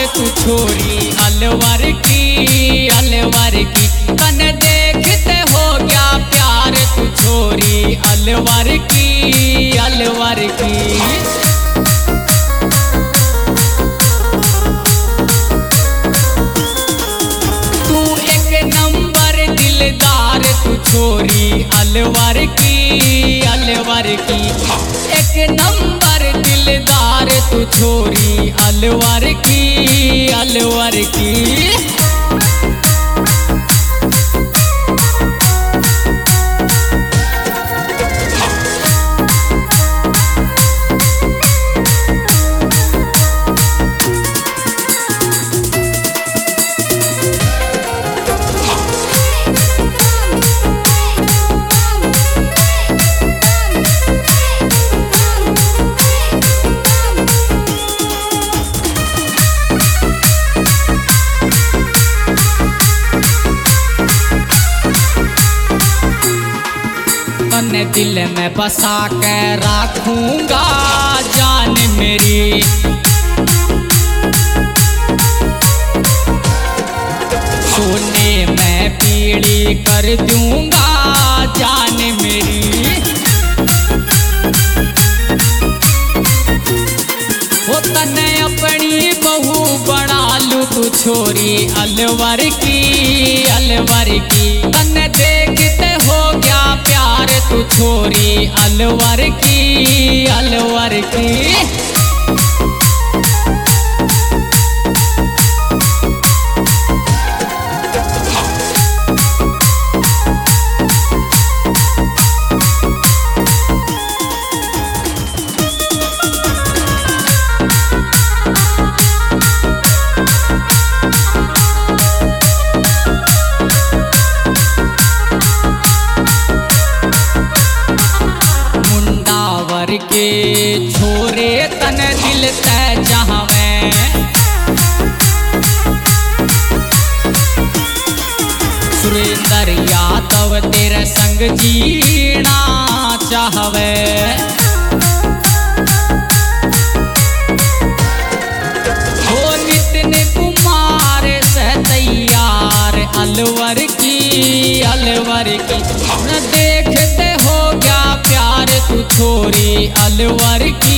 तू छोरी अलवर की तन देखते हो गया प्यार तू छोरी अलवर की तू एक नंबर दिलदार तू छोरी अलवर की एक नंबर दिलदार तू छोरी अलवर की तन्ने दिल में बसा के रखूंगा जान मेरी सोने में पीड़ी कर दूंगा जान मेरी वो तन्ने अपनी बहू बना लू तू छोरी अलवर की तन्ने देखते हो गया प्यार तू छोरी अलवर की के छोरे तन दिल तय चाहवे सुरेंद्र यादव तेरे संग जीना चाहवे हो नितिन कुमार से तैयार अलवर की देखते हो क्या प्यार तू छोरी अलवर की